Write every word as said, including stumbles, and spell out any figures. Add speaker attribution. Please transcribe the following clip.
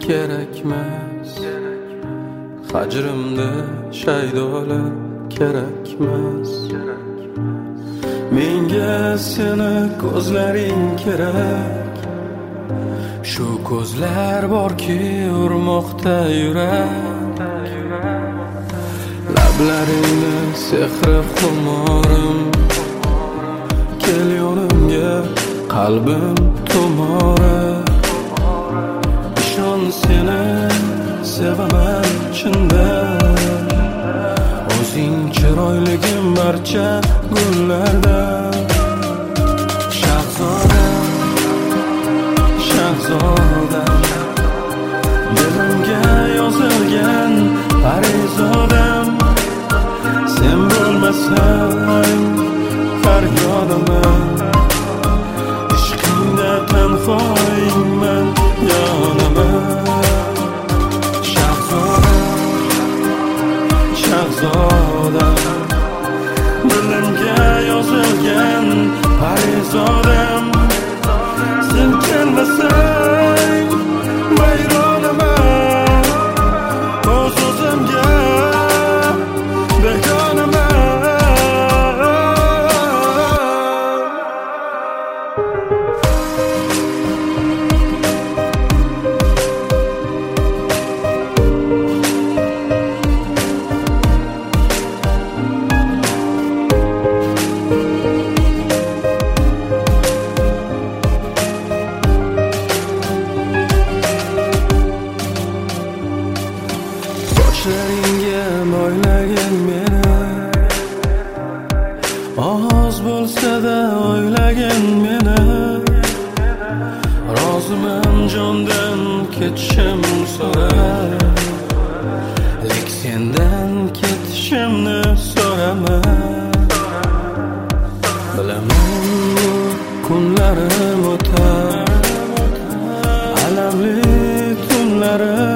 Speaker 1: kerakmas, hajrimda shaydolar kerakmas. Menga seni ko'zlaring kerak, shu ko'zlar borki urmoqda yurak. Lablaringni sehri xumorim, kel yonimga qalbim tumori. Ishon seni sevaman chindan, o'zing chiroyligim barcha gullardan. Shahzodam, shahzodam, dilimga yozilgan parizodam. Sen bo'lmasang faryodaman, ishqingda tanhoyman, yonaman. Shahzodam, shahzodam, dilimga yozilgan parizodam. Sen kelmasang vayronaman, o'z o'zimga begonaman. Sochlaringga mo'ylagin meni, oz bo'lsa-da o'ylagin meni. Roziman jondan ketishim so'rar, lek sendan ketishimni so'rama. Bilaman bu kunlarim o'tar, alamli tunlarim